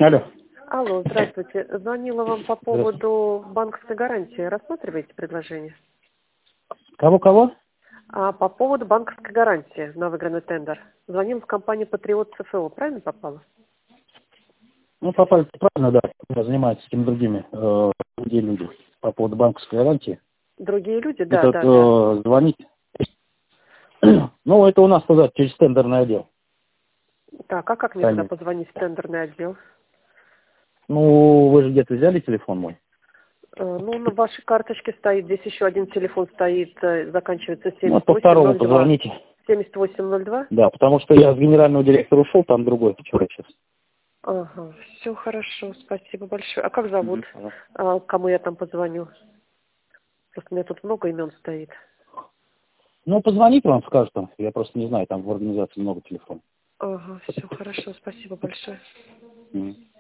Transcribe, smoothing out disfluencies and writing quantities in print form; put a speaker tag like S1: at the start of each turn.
S1: Алло.
S2: Алло, здравствуйте. Звонила вам по поводу банковской гарантии. Рассматриваете предложение?
S1: Кого?
S2: По поводу банковской гарантии на выигранный тендер. Звонила в компанию Патриот ЦФО. Правильно попала?
S1: Ну, попали правильно, да. Я занимаюсь этим другие люди по поводу банковской гарантии.
S2: Другие люди? Да,
S1: Этот,
S2: да, да.
S1: звонить. Ну, это у нас туда, через тендерный отдел.
S2: Так, а как мне туда
S1: Сами.
S2: позвонить в тендерный отдел?
S1: Ну, вы же где-то взяли телефон мой?
S2: Ну, на вашей карточке стоит, здесь еще один телефон стоит, заканчивается
S1: Ну, вот по второму
S2: 7802.
S1: позвоните.
S2: 7802?
S1: Да, потому что я с генерального директора ушел, там другой человек сейчас.
S2: Ага, все хорошо, спасибо большое. А как зовут?
S1: Ага.
S2: Кому я там позвоню? Просто у меня тут много имен стоит.
S1: Ну, позвоните, вам скажут там. Я просто не знаю, там в организации много телефонов.
S2: Ага, все хорошо, спасибо большое.
S1: Мгм.